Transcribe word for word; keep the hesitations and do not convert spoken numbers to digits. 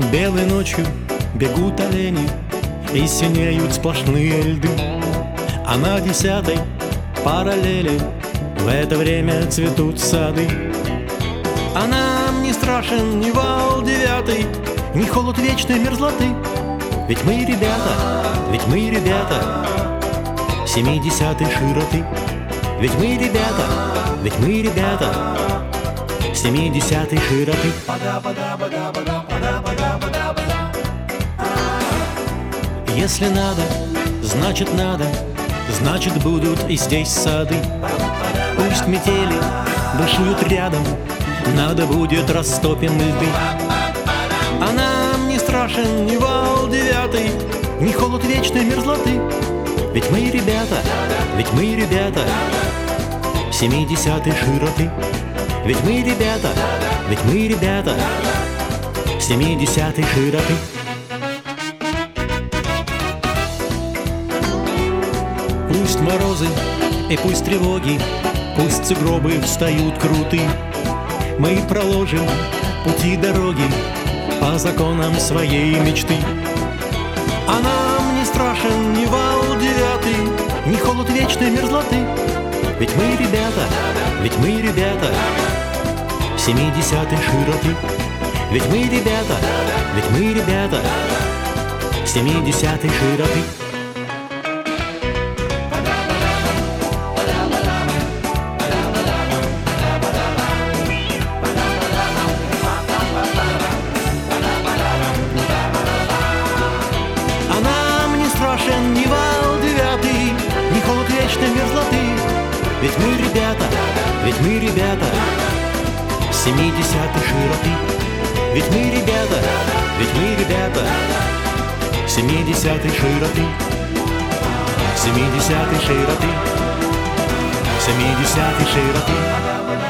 Белой ночью бегут олени, и синеют сплошные льды. А на десятой параллели в это время цветут сады. А нам не страшен ни вал девятый, ни холод вечной мерзлоты. Ведь мы ребята, ведь мы ребята семидесятой широты. Ведь мы ребята, ведь мы ребята семидесятой широты. Если надо, значит надо, значит будут и здесь сады. Пусть метели бушуют рядом, надо будет растопим льды. А нам не страшен ни вал девятый, ни холод вечной мерзлоты. Ведь мы ребята, ведь мы ребята семидесятой широты. Ведь мы ребята, ведь мы ребята семидесятой широты. Пусть морозы и пусть тревоги, пусть сугробы встают круты, мы проложим пути дороги по законам своей мечты. А нам не страшен ни вал девятый, ни холод вечной мерзлоты. Ведь мы ребята, ведь мы ребята семидесятой широты. Ведь мы ребята, ведь мы ребята семидесятой широты. Ни вал девятый, ни холод вечной мерзлоты. Ведь мы ребята, ведь мы ребята семидесятой широты. Ведь мы ребята, ведь мы ребята семидесятой широты. Семидесятой широты, семидесятой широты.